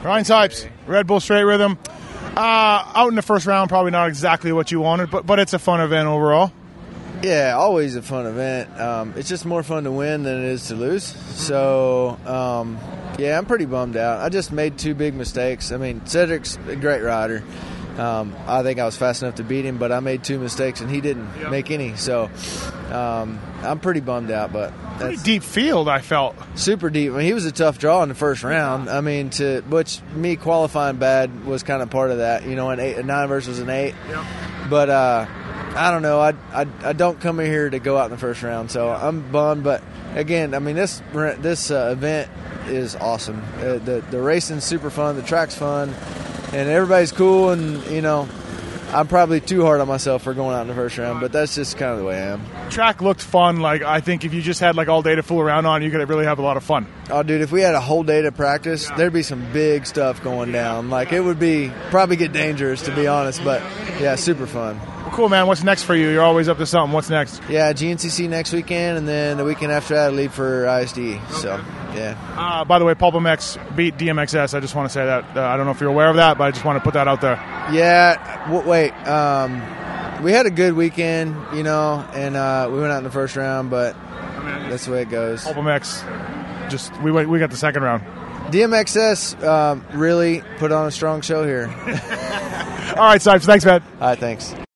Ryan Sipes, Red Bull Straight Rhythm. Out in the first round, probably not exactly what you wanted, but it's a fun event overall. Yeah, always a fun event. It's just more fun to win than it is to lose. So, yeah, I'm pretty bummed out. I just made 2 big mistakes. I mean, Cedric's a great rider. I think I was fast enough to beat him, but I made 2 mistakes, and he didn't make any. So I'm pretty bummed out. But pretty deep field, I felt. Super deep. I mean, he was a tough draw in the first round. I mean, which me qualifying bad was kind of part of that, you know, a 9 versus an 8. Yep. But I don't know. I don't come in here to go out in the first round, so I'm bummed. But again, I mean, this event is awesome. The racing's super fun. The track's fun. And everybody's cool, and, you know, I'm probably too hard on myself for going out in the first round, but that's just kind of the way I am. Track looked fun. Like, I think if you just had, like, all day to fool around on, you could really have a lot of fun. Oh, dude, if we had a whole day to practice, there'd be some big stuff going down. Like, it would probably get dangerous, to be honest, but, yeah, super fun. Well, cool, man. What's next for you? You're always up to something. What's next? Yeah, GNCC next weekend, and then the weekend after that, I leave for ISD. Okay. So, yeah. By the way, Pulpamex beat DMXS. I just want to say that. I don't know if you're aware of that, but I just want to put that out there. Yeah. Wait. We had a good weekend, you know, and we went out in the first round, but that's the way it goes. Pulpamex, we got the second round. DMXS really put on a strong show here. All right, Sipes. Thanks, man. All right, thanks.